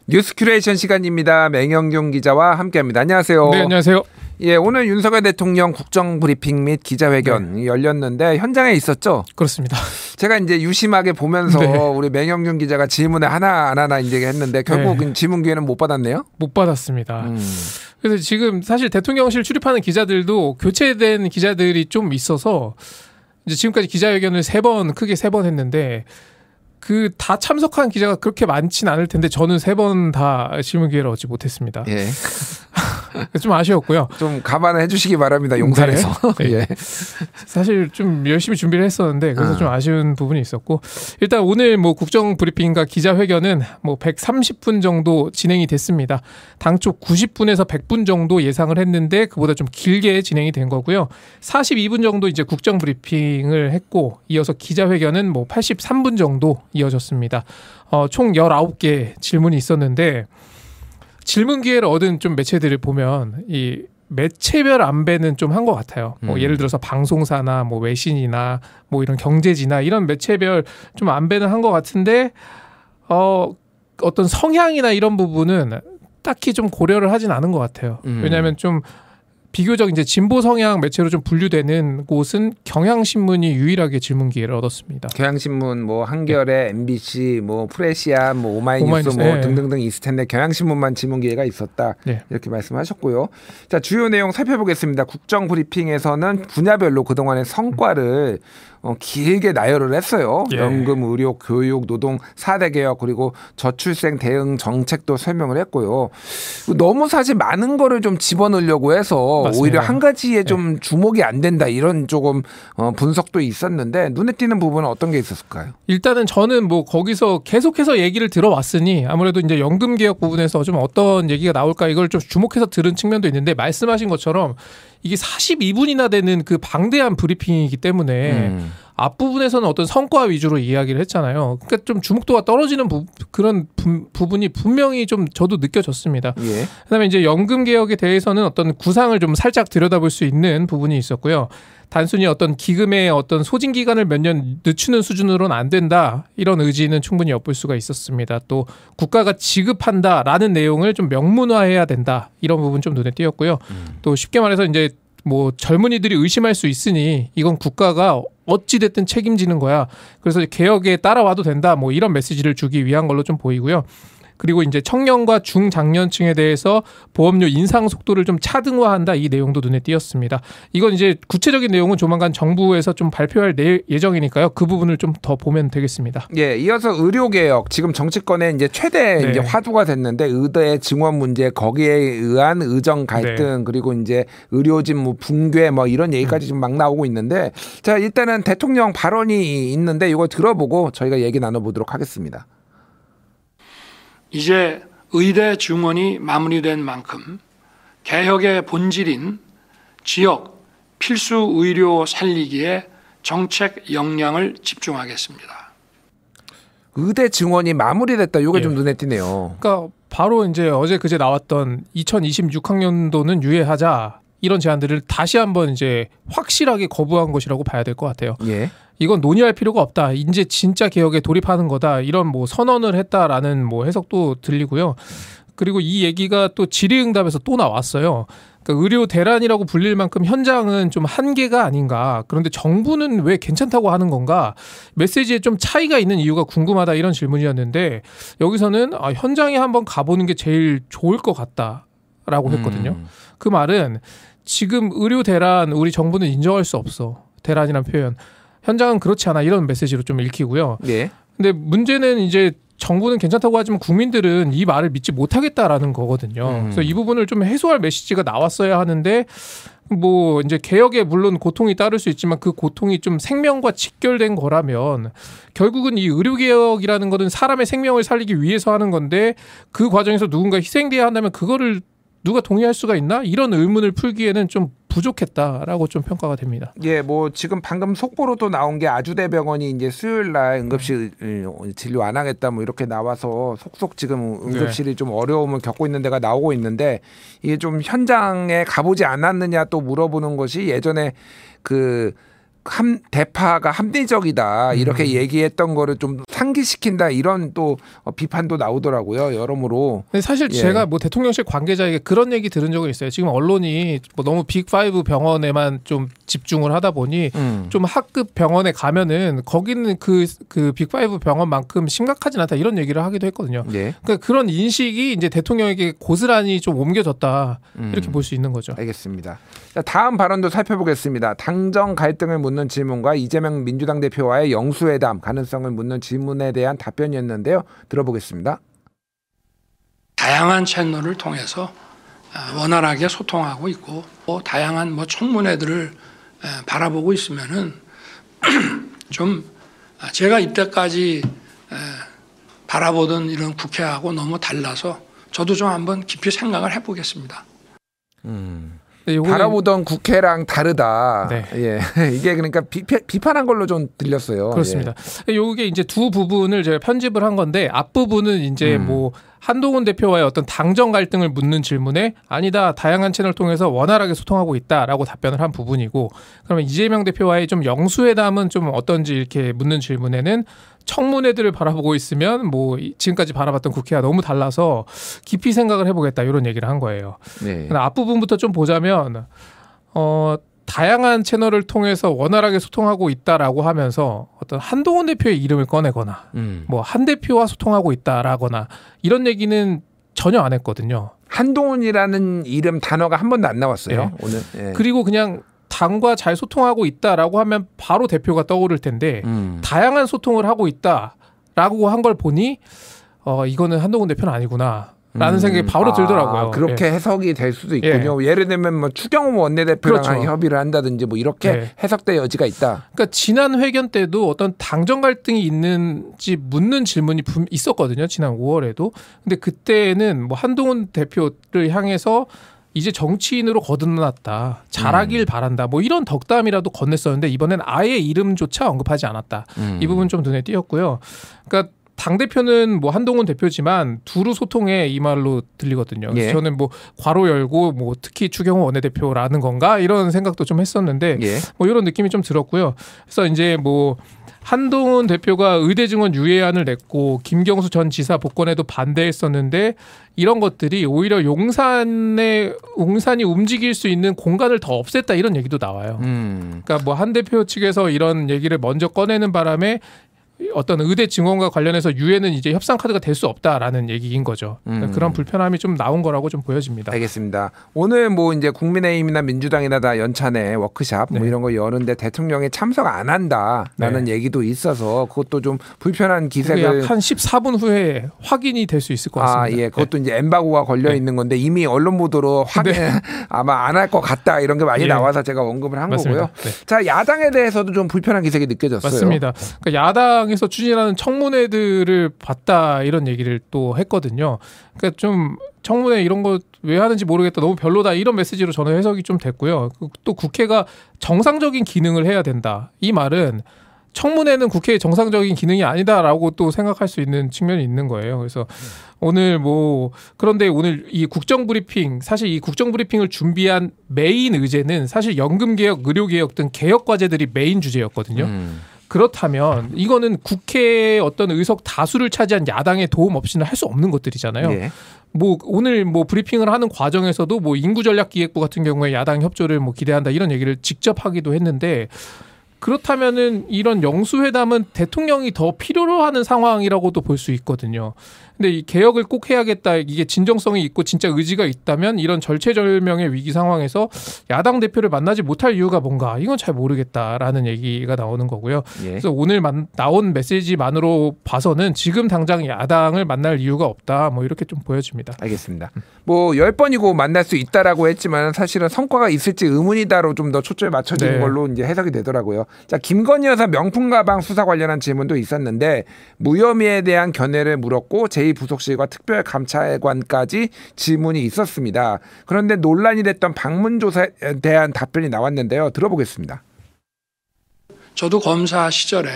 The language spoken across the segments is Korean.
뉴스 큐레이션 시간입니다. 맹영균 기자와 함께합니다. 안녕하세요. 네, 안녕하세요. 예, 오늘 윤석열 대통령 국정 브리핑 및 기자회견 열렸는데 현장에 있었죠? 그렇습니다. 제가 이제 유심하게 보면서 우리 맹영균 기자가 질문을 하나 이제 했는데 결국 질문 기회는 못 받았네요. 못 받았습니다. 그래서 지금 사실 대통령실 출입하는 기자들도 교체된 기자들이 좀 있어서 이제 지금까지 기자회견을 크게 세 번 했는데 그 다 참석한 기자가 그렇게 많진 않을 텐데 저는 3번 다 질문 기회를 얻지 못했습니다. 예. 좀 아쉬웠고요. 좀 감안해 주시기 바랍니다. 용산에서. 네. 예. 사실 좀 열심히 준비를 했었는데 그래서 좀 아쉬운 부분이 있었고 일단 오늘 뭐 국정 브리핑과 기자회견은 뭐 130분 정도 진행이 됐습니다. 당초 90분에서 100분 정도 예상을 했는데 그보다 좀 길게 진행이 된 거고요. 42분 정도 이제 국정 브리핑을 했고 이어서 기자회견은 뭐 83분 정도 이어졌습니다. 총 19개 질문이 있었는데 질문 기회를 얻은 좀 매체들을 보면 이 매체별 안배는 좀 한 것 같아요. 뭐 예를 들어서 방송사나 뭐 외신이나 뭐 이런 경제지나 이런 매체별 좀 안배는 한 것 같은데 어떤 성향이나 이런 부분은 딱히 좀 고려를 하진 않은 것 같아요. 왜냐하면 좀 비교적 이제 진보 성향 매체로 좀 분류되는 곳은 경향신문이 유일하게 질문 기회를 얻었습니다. 경향신문, 뭐 한겨레, MBC, 뭐 프레시아, 뭐 오마이뉴스 뭐 등등등 있을 텐데 경향신문만 질문 기회가 있었다. 이렇게 말씀하셨고요. 자, 주요 내용 살펴보겠습니다. 국정 브리핑에서는 분야별로 그동안의 성과를 길게 나열을 했어요. 연금, 의료, 교육, 노동 4대 개혁 그리고 저출생 대응 정책도 설명을 했고요. 너무 사실 많은 거를 좀 집어넣으려고 해서 맞습니다. 오히려 한 가지에 좀 주목이 안 된다 이런 조금 분석도 있었는데 눈에 띄는 부분은 어떤 게 있었을까요? 일단은 저는 뭐 거기서 계속해서 얘기를 들어왔으니 아무래도 이제 연금 개혁 부분에서 좀 어떤 얘기가 나올까 이걸 좀 주목해서 들은 측면도 있는데 말씀하신 것처럼 이게 42분이나 되는 그 방대한 브리핑이기 때문에 앞부분에서는 어떤 성과 위주로 이야기를 했잖아요. 그러니까 좀 주목도가 떨어지는 그런 부분이 분명히 좀 저도 느껴졌습니다. 그다음에 이제 연금 개혁에 대해서는 어떤 구상을 좀 살짝 들여다볼 수 있는 부분이 있었고요. 단순히 어떤 기금의 어떤 소진 기간을 몇 년 늦추는 수준으로는 안 된다. 이런 의지는 충분히 엿볼 수가 있었습니다. 또 국가가 지급한다라는 내용을 좀 명문화해야 된다. 이런 부분 좀 눈에 띄었고요. 또 쉽게 말해서 이제 뭐 젊은이들이 의심할 수 있으니 이건 국가가 어찌 됐든 책임지는 거야. 그래서 개혁에 따라와도 된다. 뭐 이런 메시지를 주기 위한 걸로 좀 보이고요. 그리고 이제 청년과 중장년층에 대해서 보험료 인상 속도를 좀 차등화한다 이 내용도 눈에 띄었습니다. 이건 이제 구체적인 내용은 조만간 정부에서 좀 발표할 예정이니까요. 그 부분을 좀 더 보면 되겠습니다. 예, 이어서 의료개혁 지금 정치권의 이제 최대 이제 화두가 됐는데 의대 증원 문제 거기에 의한 의정 갈등 그리고 이제 의료진 뭐 붕괴 뭐 이런 얘기까지 좀 막 나오고 있는데 자 일단은 대통령 발언이 있는데 이거 들어보고 저희가 얘기 나눠보도록 하겠습니다. 이제 의대 증원이 마무리된 만큼 개혁의 본질인 지역 필수 의료 살리기에 정책 역량을 집중하겠습니다. 의대 증원이 마무리됐다. 이게 좀 눈에 띄네요. 그러니까 바로 이제 어제 그제 나왔던 2026학년도는 유예하자 이런 제안들을 다시 한번 이제 확실하게 거부한 것이라고 봐야 될 것 같아요. 이건 논의할 필요가 없다. 이제 진짜 개혁에 돌입하는 거다. 이런 뭐 선언을 했다라는 뭐 해석도 들리고요. 그리고 이 얘기가 또 질의응답에서 또 나왔어요. 그러니까 의료 대란이라고 불릴 만큼 현장은 좀 한계가 아닌가. 그런데 정부는 왜 괜찮다고 하는 건가? 메시지에 좀 차이가 있는 이유가 궁금하다 이런 질문이었는데 여기서는 현장에 한번 가보는 게 제일 좋을 것 같다라고 했거든요. 그 말은 지금 의료 대란 우리 정부는 인정할 수 없어. 대란이란 표현. 현장은 그렇지 않아 이런 메시지로 좀 읽히고요. 근데 문제는 이제 정부는 괜찮다고 하지만 국민들은 이 말을 믿지 못하겠다라는 거거든요. 그래서 이 부분을 좀 해소할 메시지가 나왔어야 하는데 뭐 이제 개혁에 물론 고통이 따를 수 있지만 그 고통이 좀 생명과 직결된 거라면 결국은 이 의료개혁이라는 거는 사람의 생명을 살리기 위해서 하는 건데 그 과정에서 누군가 희생돼야 한다면 그거를 누가 동의할 수가 있나? 이런 의문을 풀기에는 좀 부족했다라고 좀 평가가 됩니다. 예, 뭐 지금 방금 속보로도 나온 게 아주대병원이 이제 수요일 날 응급실 진료 안 하겠다 뭐 이렇게 나와서 속속 지금 응급실이 좀 어려움을 겪고 있는 데가 나오고 있는데 이게 좀 현장에 가보지 않았느냐 또 물어보는 것이 예전에 그 대파가 합리적이다 이렇게 얘기했던 거를 좀 상기시킨다 이런 또 비판도 나오더라고요. 여러모로. 근데 사실 제가 뭐 대통령실 관계자에게 그런 얘기 들은 적은 있어요. 지금 언론이 뭐 너무 빅5 병원에만 좀 집중을 하다 보니 좀 하급 병원에 가면은 거기는 그 빅5 병원만큼 심각하진 않다 이런 얘기를 하기도 했거든요. 그러니까 그런 인식이 이제 대통령에게 고스란히 좀 옮겨졌다 이렇게 볼 수 있는 거죠. 알겠습니다. 자, 다음 발언도 살펴보겠습니다. 당정 갈등을 묻는 질문과 이재명 민주당 대표와의 영수회담 가능성을 묻는 질문에 대한 답변이었는데요. 들어보겠습니다. 다양한 채널을 통해서 원활하게 소통하고 있고 다양한 뭐 청문회들을 바라보고 있으면은 좀 제가 이때까지 바라보던 이런 국회하고 너무 달라서 저도 좀 한번 깊이 생각을 해보겠습니다. 바라보던 국회랑 다르다. 네. 예. 이게 그러니까 비판한 걸로 좀 들렸어요. 그렇습니다. 이게 이제 두 부분을 제가 편집을 한 건데 앞부분은 이제 뭐 한동훈 대표와의 어떤 당정 갈등을 묻는 질문에 아니다. 다양한 채널을 통해서 원활하게 소통하고 있다라고 답변을 한 부분이고 그러면 이재명 대표와의 좀 영수회담은 좀 어떤지 이렇게 묻는 질문에는 청문회들을 바라보고 있으면 뭐 지금까지 바라봤던 국회와 너무 달라서 깊이 생각을 해보겠다 이런 얘기를 한 거예요. 네. 앞부분부터 좀 보자면 다양한 채널을 통해서 원활하게 소통하고 있다라고 하면서 어떤 한동훈 대표의 이름을 꺼내거나 뭐 한 대표와 소통하고 있다라거나 이런 얘기는 전혀 안 했거든요. 한동훈이라는 이름 단어가 한 번도 안 나왔어요. 네. 오늘. 네. 그리고 그냥 당과 잘 소통하고 있다라고 하면 바로 대표가 떠오를 텐데 다양한 소통을 하고 있다라고 한 걸 보니 이거는 한동훈 대표는 아니구나. 라는 생각이 바로 들더라고요. 그렇게 해석이 될 수도 있군요. 예를 들면 뭐 추경호 원내대표랑 그렇죠. 협의를 한다든지 뭐 이렇게 해석될 여지가 있다. 그러니까 지난 회견 때도 어떤 당정 갈등이 있는지 묻는 질문이 있었거든요. 지난 5월에도. 근데 그때는 뭐 한동훈 대표를 향해서 이제 정치인으로 거듭났다. 잘하길 바란다. 뭐 이런 덕담이라도 건넸었는데 이번엔 아예 이름조차 언급하지 않았다. 이 부분 좀 눈에 띄었고요. 그러니까 당대표는 뭐 한동훈 대표지만 두루 소통해 이 말로 들리거든요. 그래서 저는 뭐 괄호 열고 뭐 특히 추경호 원내대표라는 건가 이런 생각도 좀 했었는데 뭐 이런 느낌이 좀 들었고요. 그래서 이제 뭐 한동훈 대표가 의대 증원 유예안을 냈고 김경수 전 지사 복권에도 반대했었는데 이런 것들이 오히려 용산이 움직일 수 있는 공간을 더 없앴다 이런 얘기도 나와요. 그러니까 뭐 한 대표 측에서 이런 얘기를 먼저 꺼내는 바람에 어떤 의대 증원과 관련해서 유예는 이제 협상 카드가 될 수 없다라는 얘기인 거죠. 그런 불편함이 좀 나온 거라고 좀 보여집니다. 알겠습니다. 오늘 뭐 이제 국민의힘이나 민주당이나 다 연찬회 워크샵 뭐 이런 거 여는데 대통령이 참석 안 한다라는 얘기도 있어서 그것도 좀 불편한 기색을 약 한 14분 후에 확인이 될 수 있을 것 같습니다. 예, 그것도 이제 엠바고가 걸려 있는 건데 이미 언론 보도로 확인 아마 안 할 것 같다 이런 게 많이 나와서 제가 언급을 한 거고요. 자, 야당에 대해서도 좀 불편한 기색이 느껴졌어요. 맞습니다. 그러니까 야당에서 추진하는 청문회들을 봤다 이런 얘기를 또 했거든요. 그러니까 좀 청문회 이런 거 왜 하는지 모르겠다. 너무 별로다. 이런 메시지로 저는 해석이 좀 됐고요. 또 국회가 정상적인 기능을 해야 된다. 이 말은 청문회는 국회의 정상적인 기능이 아니다라고 또 생각할 수 있는 측면이 있는 거예요. 그래서 오늘 그런데 오늘 이 국정브리핑 사실 이 국정브리핑을 준비한 메인 의제는 사실 연금개혁, 의료개혁 등 개혁 과제들이 메인 주제였거든요. 그렇다면 이거는 국회의 어떤 의석 다수를 차지한 야당의 도움 없이는 할 수 없는 것들이잖아요. 뭐 오늘 뭐 브리핑을 하는 과정에서도 뭐 인구전략기획부 같은 경우에 야당 협조를 뭐 기대한다 이런 얘기를 직접 하기도 했는데 그렇다면은 이런 영수회담은 대통령이 더 필요로 하는 상황이라고도 볼 수 있거든요. 근데 이 개혁을 꼭 해야겠다. 이게 진정성이 있고 진짜 의지가 있다면 이런 절체절명의 위기 상황에서 야당 대표를 만나지 못할 이유가 뭔가 이건 잘 모르겠다라는 얘기가 나오는 거고요. 그래서 오늘 나온 메시지만으로 봐서는 지금 당장 야당을 만날 이유가 없다. 뭐 이렇게 좀 보여집니다. 알겠습니다. 뭐 10번이고 만날 수 있다라고 했지만 사실은 성과가 있을지 의문이다로 좀 더 초점이 맞춰지는 걸로 이제 해석이 되더라고요. 자, 김건희 여사 명품 가방 수사 관련한 질문도 있었는데 무혐의에 대한 견해를 물었고 제2부속실과 특별감찰관까지 질문이 있었습니다. 그런데 논란이 됐던 방문조사에 대한 답변이 나왔는데요. 들어보겠습니다. 저도 검사 시절에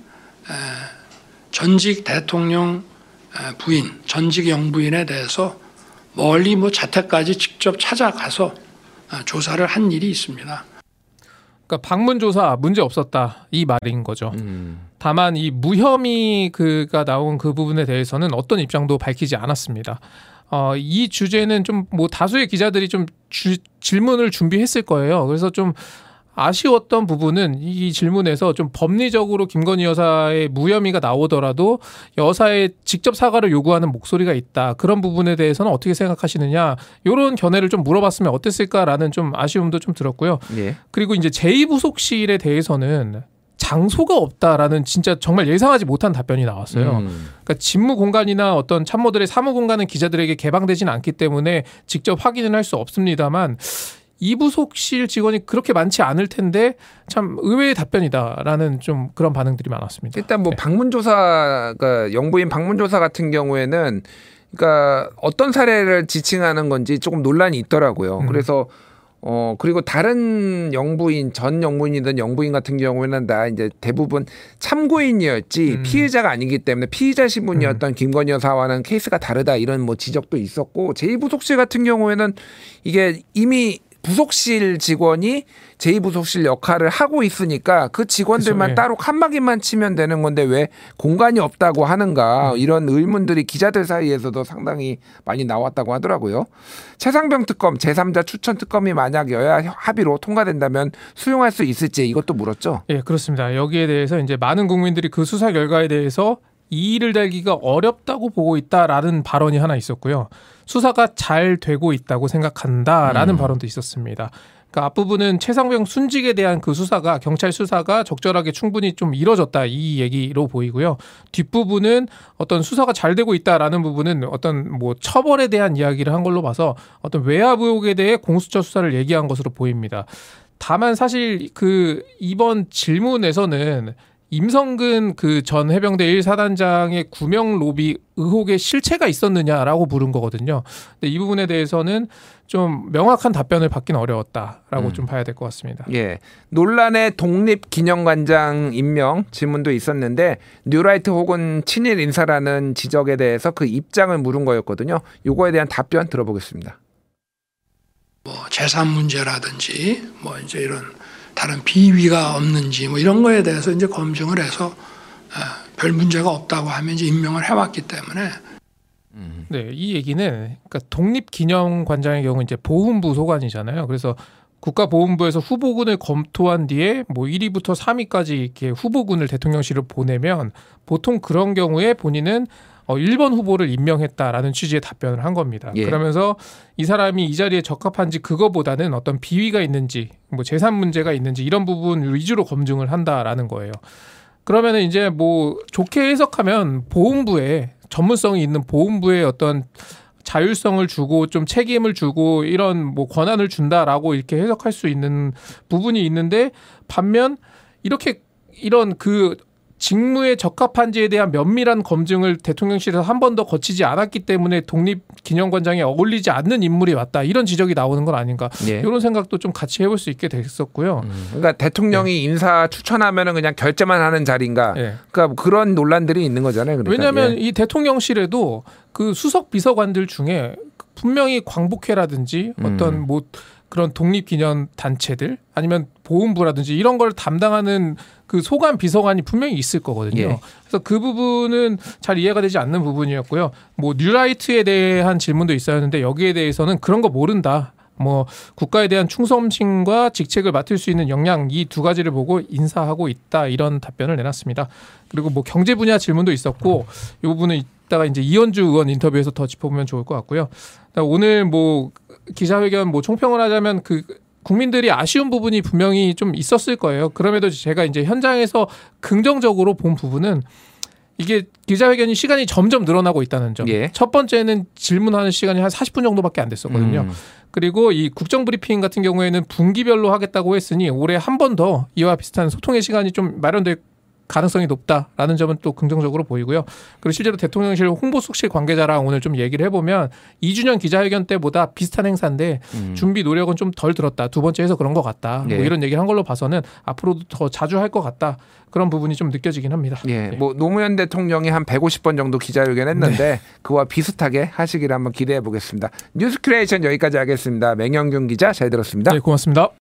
전직 대통령 부인, 전직 영부인에 대해서 멀리 뭐 자택까지 직접 찾아가서 조사를 한 일이 있습니다. 그러니까 방문 조사 문제 없었다 이 말인 거죠. 다만 이 무혐의 그가 나온 그 부분에 대해서는 어떤 입장도 밝히지 않았습니다. 이 주제는 좀 뭐 다수의 기자들이 좀 질문을 준비했을 거예요. 그래서 좀 아쉬웠던 부분은 이 질문에서 좀 법리적으로 김건희 여사의 무혐의가 나오더라도 여사의 직접 사과를 요구하는 목소리가 있다. 그런 부분에 대해서는 어떻게 생각하시느냐. 이런 견해를 좀 물어봤으면 어땠을까라는 좀 아쉬움도 좀 들었고요. 예. 그리고 이제 제2부속실에 대해서는 장소가 없다라는 진짜 정말 예상하지 못한 답변이 나왔어요. 그러니까 집무 공간이나 어떤 참모들의 사무 공간은 기자들에게 개방되지는 않기 때문에 직접 확인은 할 수 없습니다만 이 부속실 직원이 그렇게 많지 않을 텐데 참 의외의 답변이다라는 좀 그런 반응들이 많았습니다. 일단 뭐 방문조사, 그러니까 영부인 방문조사 같은 경우에는 그러니까 어떤 사례를 지칭하는 건지 조금 논란이 있더라고요. 그래서 그리고 다른 영부인, 전 영부인이든 영부인 같은 경우에는 다 이제 대부분 참고인이었지 피해자가 아니기 때문에 피의자 신분이었던 김건희 여사와는 케이스가 다르다 이런 뭐 지적도 있었고 제2부속실 같은 경우에는 이게 이미 부속실 직원이 제2부속실 역할을 하고 있으니까 그 직원들만 그렇죠, 따로 칸막이만 치면 되는 건데 왜 공간이 없다고 하는가 이런 의문들이 기자들 사이에서도 상당히 많이 나왔다고 하더라고요. 최상병 특검 제3자 추천 특검이 만약 여야 합의로 통과된다면 수용할 수 있을지 이것도 물었죠. 예, 그렇습니다. 여기에 대해서 이제 많은 국민들이 그 수사 결과에 대해서 이의를 달기가 어렵다고 보고 있다라는 발언이 하나 있었고요. 수사가 잘 되고 있다고 생각한다라는 발언도 있었습니다. 그러니까 앞부분은 최상병 순직에 대한 그 수사가 경찰 수사가 적절하게 충분히 좀 이뤄졌다 이 얘기로 보이고요. 뒷부분은 어떤 수사가 잘 되고 있다라는 부분은 어떤 뭐 처벌에 대한 이야기를 한 걸로 봐서 어떤 외압 의혹에 대해 공수처 수사를 얘기한 것으로 보입니다. 다만 사실 그 이번 질문에서는 임성근 그 전 해병대 1사단장의 구명 로비 의혹의 실체가 있었느냐라고 물은 거거든요. 근데 이 부분에 대해서는 좀 명확한 답변을 받기는 어려웠다라고 좀 봐야 될 것 같습니다. 예, 논란의 독립기념관장 임명 질문도 있었는데 뉴라이트 혹은 친일 인사라는 지적에 대해서 그 입장을 물은 거였거든요. 요거에 대한 답변 들어보겠습니다. 뭐 재산 문제라든지 뭐 이제 이런 다른 비위가 없는지 뭐 이런 거에 대해서 이제 검증을 해서 별 문제가 없다고 하면 이제 임명을 해왔기 때문에. 네, 이 얘기는 그러니까 독립기념관장의 경우 이제 보훈부 소관이잖아요. 그래서 국가보훈부에서 후보군을 검토한 뒤에 뭐 1위부터 3위까지 이렇게 후보군을 대통령실로 보내면 보통 그런 경우에 본인은 1번 후보를 임명했다라는 취지의 답변을 한 겁니다. 예. 그러면서 이 사람이 이 자리에 적합한지 그거보다는 어떤 비위가 있는지 뭐 재산 문제가 있는지 이런 부분 위주로 검증을 한다라는 거예요. 그러면은 이제 뭐 좋게 해석하면 보훈부에 전문성이 있는 보훈부에 어떤 자율성을 주고 좀 책임을 주고 이런 뭐 권한을 준다라고 이렇게 해석할 수 있는 부분이 있는데 반면 이렇게 이런 그 직무에 적합한지에 대한 면밀한 검증을 대통령실에서 한 번 더 거치지 않았기 때문에 독립기념관장에 어울리지 않는 인물이 왔다. 이런 지적이 나오는 건 아닌가. 예. 이런 생각도 좀 같이 해볼 수 있게 됐었고요. 그러니까 대통령이 인사 추천하면은 그냥 결제만 하는 자리인가. 그러니까 그런 논란들이 있는 거잖아요. 그러니까. 왜냐하면 이 대통령실에도 그 수석 비서관들 중에 분명히 광복회라든지 어떤 뭐 그런 독립기념 단체들 아니면 보훈부라든지 이런 걸 담당하는 그 소관 비서관이 분명히 있을 거거든요. 예. 그래서 그 부분은 잘 이해가 되지 않는 부분이었고요. 뭐 뉴라이트에 대한 질문도 있었는데 여기에 대해서는 그런 거 모른다. 뭐 국가에 대한 충성심과 직책을 맡을 수 있는 역량 이 두 가지를 보고 인사하고 있다 이런 답변을 내놨습니다. 그리고 뭐 경제 분야 질문도 있었고 이 부분은 이따가 이제 이현주 의원 인터뷰에서 더 짚어보면 좋을 것 같고요. 오늘 뭐 기자회견 뭐 총평을 하자면 그 국민들이 아쉬운 부분이 분명히 좀 있었을 거예요. 그럼에도 제가 이제 현장에서 긍정적으로 본 부분은 이게 기자회견이 시간이 점점 늘어나고 있다는 점. 예. 첫 번째는 질문하는 시간이 한 40분 정도밖에 안 됐었거든요. 그리고 이 국정브리핑 같은 경우에는 분기별로 하겠다고 했으니 올해 한 번 더 이와 비슷한 소통의 시간이 좀 마련될 가능성이 높다라는 점은 또 긍정적으로 보이고요. 그리고 실제로 대통령실 홍보수석실 관계자랑 오늘 좀 얘기를 해보면 2주년 기자회견 때보다 비슷한 행사인데 준비 노력은 좀 덜 들었다. 두 번째에서 그런 것 같다. 뭐 이런 얘기를 한 걸로 봐서는 앞으로도 더 자주 할 것 같다. 그런 부분이 좀 느껴지긴 합니다. 예, 뭐 노무현 대통령이 한 150번 정도 기자회견 했는데 그와 비슷하게 하시기를 한번 기대해 보겠습니다. 뉴스 큐레이션 여기까지 하겠습니다. 맹영균 기자 잘 들었습니다. 네, 고맙습니다.